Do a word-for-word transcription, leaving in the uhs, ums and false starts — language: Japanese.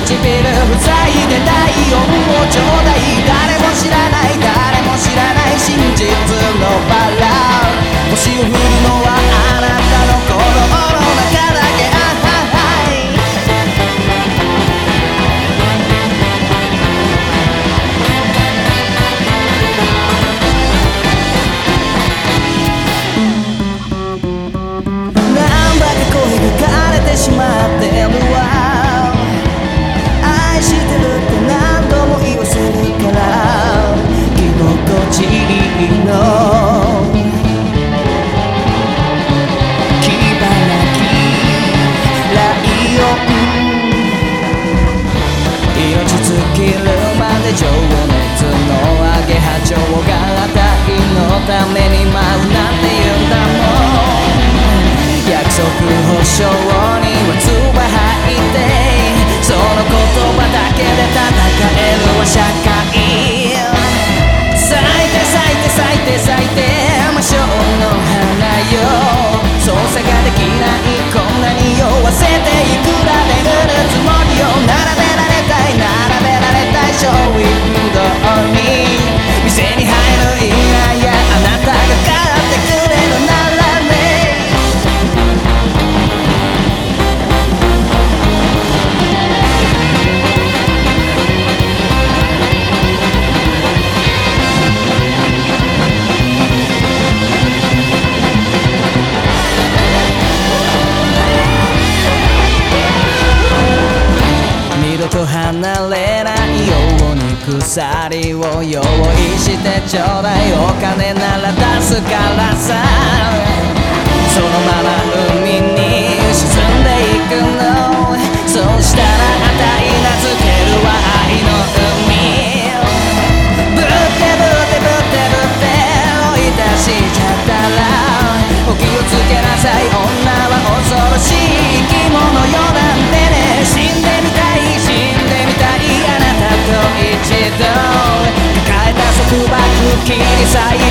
塞いで体温をちょうだい。誰も知らない誰も知らない真実のバラ。星を降るのはあなたの心の中だけ。あなんだか声が枯れてしまってるわ。愛してるって何度も言わせるから居心地いいの。牙なきライオン命尽きるまで情熱のアゲハチョウがあたりのために舞うなんて言うんだもん。約束保証には唾吐いてその言葉だけで戦えるわ社会。咲いて咲いて咲いて咲いて魔性の花よ。操作ができないこんなに酔わせていくらで塗るつもりを並べられたい並べられたいショーウィンドウに店に入るいやいやあなたが買ってくれるならね。二度と離れないように鎖を用意してちょうだい。お金なら出すからさ。そのまま海に沈んでいくの。そうしたらあたい名付けるは愛の海。ぶってぶってぶってぶって追い出しちゃったらお気をつけなさい。女は恐ろしい生き物よなんてね。死んでみたい死んでみたいあなたと一度抱えた束縛切り裂い